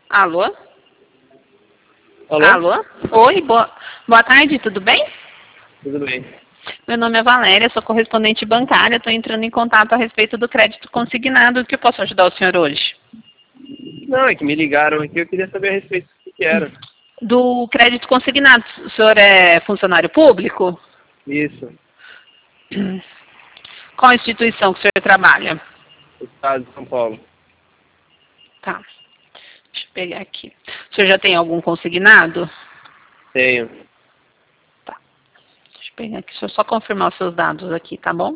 Alô? Alô? Alô? Oi, boa tarde, tudo bem? Tudo bem. Meu nome é Valéria, sou correspondente bancária, estou entrando em contato a respeito do crédito consignado. O que eu posso ajudar o senhor hoje? Não, é que me ligaram aqui, eu queria saber a respeito do que era. Do crédito consignado, o senhor é funcionário público? Isso, Qual instituição que o senhor trabalha? Estado de São Paulo. Tá, deixa eu pegar aqui. O senhor já tem algum consignado? Tenho. Tá, deixa eu pegar aqui, deixa eu só confirmar os seus dados aqui, tá bom?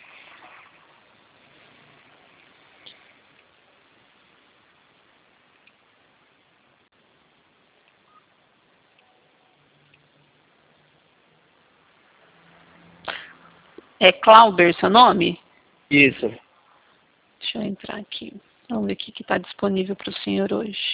É Clauber seu nome? Isso. Deixa eu entrar aqui. Vamos ver o que está disponível para o senhor hoje.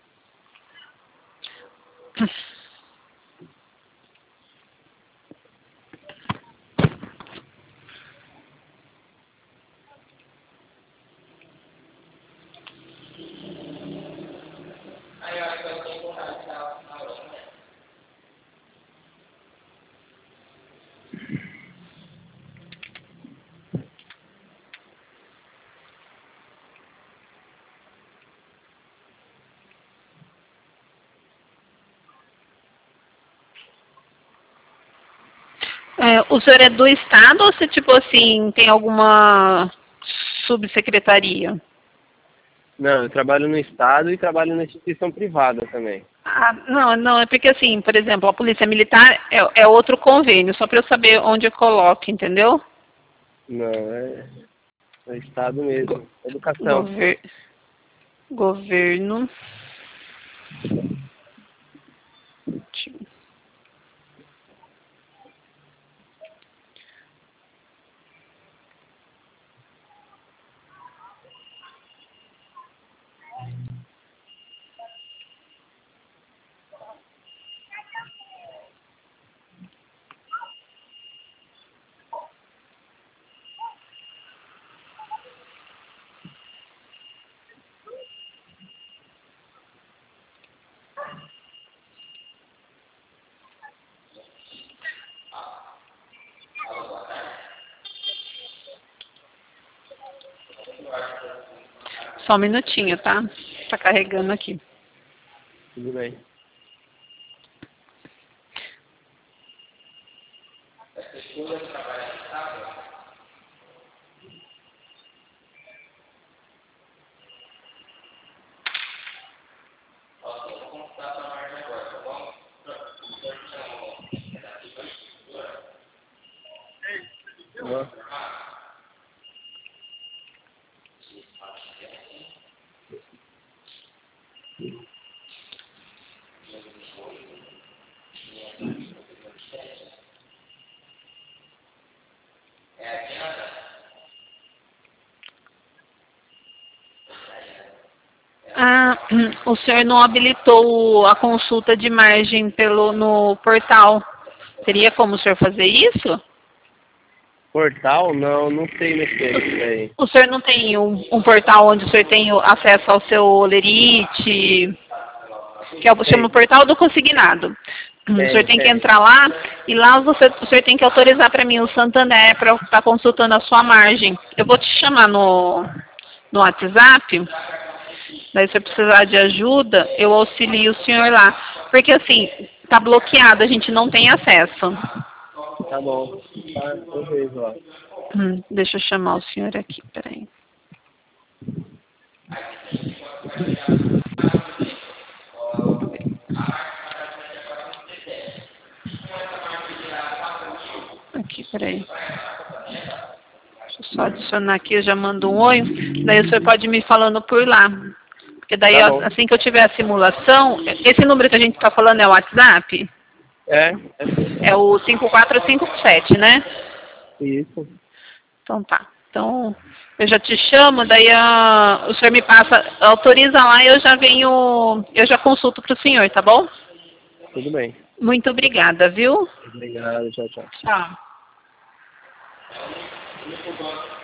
O senhor é do Estado ou se, tipo assim, tem alguma subsecretaria? Não, eu trabalho no Estado e trabalho na instituição privada também. Ah, não, é porque assim, por exemplo, a Polícia Militar é outro convênio, só para eu saber onde eu coloco, entendeu? Não, é Estado mesmo. Educação. Gover Governo. Só um minutinho, tá? Tá carregando aqui. Tudo bem. Não. Ah, o senhor não habilitou a consulta de margem no portal. Teria como o senhor fazer isso? Portal? Não, não sei mexer nisso aí. O senhor não tem um portal onde o senhor tem acesso ao seu Olerite, que é o chama portal do consignado. O senhor tem que entrar lá e lá o senhor tem que autorizar para mim o Santander para estar consultando a sua margem. Eu vou te chamar no WhatsApp, daí se você precisar de ajuda, eu auxilio o senhor lá. Porque assim, tá bloqueado, a gente não tem acesso. Tá bom. Tá, eu vejo lá. Deixa eu chamar o senhor aqui, peraí. Aqui, peraí. Deixa eu só adicionar aqui, eu já mando um oi. Daí o senhor pode me falando por lá. Porque daí, Tá bom. assim que eu tiver a simulação, esse número que a gente está falando é o WhatsApp? É É o 5457, né? isso. Então tá. Então, eu já te chamo, daí o senhor me passa, autoriza lá e eu já consulto para o senhor, tá bom? Tudo bem. Muito obrigada, viu? Obrigado, tchau, tchau. Tchau.